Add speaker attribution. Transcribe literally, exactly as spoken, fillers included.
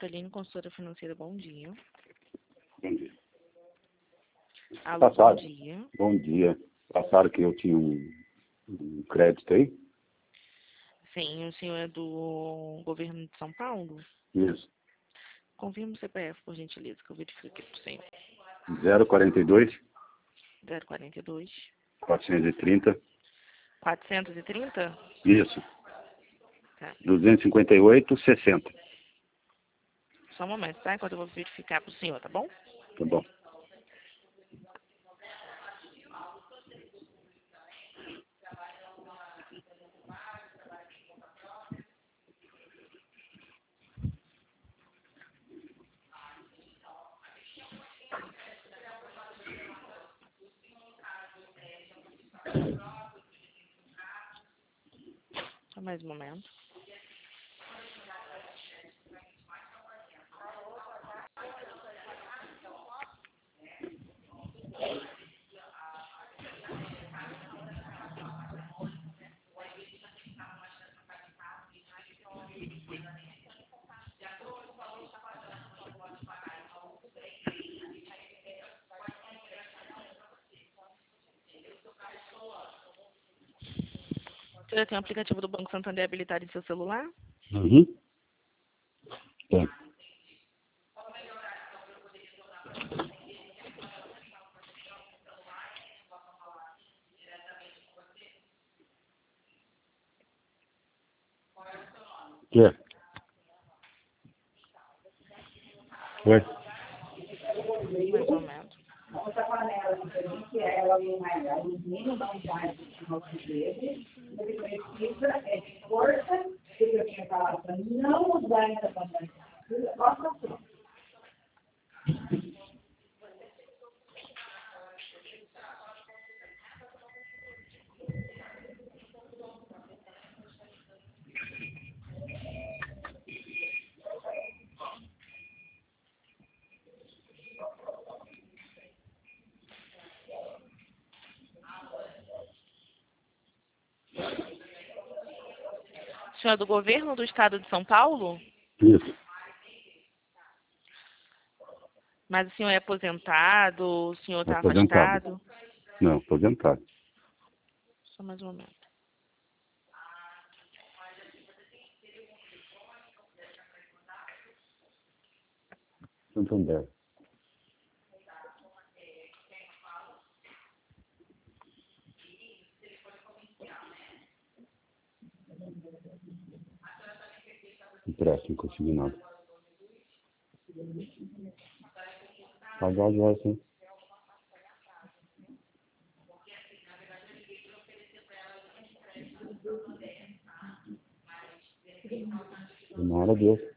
Speaker 1: Caroline, consultora financeira, bom dia.
Speaker 2: Bom dia.
Speaker 1: Alô,
Speaker 2: Passaram.
Speaker 1: bom dia.
Speaker 2: Bom dia. Passaram que eu tinha um, um crédito aí?
Speaker 1: Sim, o senhor é do governo de São Paulo?
Speaker 2: Isso.
Speaker 1: Confirma o C P F, por gentileza, que eu verifico aqui para o senhor.
Speaker 2: zero quarenta e dois,
Speaker 1: zero quarenta e dois,
Speaker 2: quatrocentos e trinta.
Speaker 1: quatrocentos e trinta?
Speaker 2: Isso.
Speaker 1: Tá.
Speaker 2: duzentos e cinquenta e oito, sessenta.
Speaker 1: Só um momento, tá? Enquanto eu vou verificar para o senhor, tá bom?
Speaker 2: Tá bom.
Speaker 1: Só mais um momento. O senhor tem o aplicativo do Banco Santander habilitado em seu celular?
Speaker 2: Uhum. Tem. Que? Oi?
Speaker 1: Mais um momento.
Speaker 3: Outra panela que ela não vai dar, os meninos não vai de nosso dedo, ele precisa é de força, que eu tinha falado para não usar essa panela. Nossa,
Speaker 1: O senhor é do governo do estado de São Paulo?
Speaker 2: Isso.
Speaker 1: Mas o senhor é aposentado? O senhor está
Speaker 2: Aposentado.
Speaker 1: afastado?
Speaker 2: Não, aposentado.
Speaker 1: Só mais um momento.
Speaker 2: Santander. Empréstimo consignado. Pagar já, sim. Tomara Deus.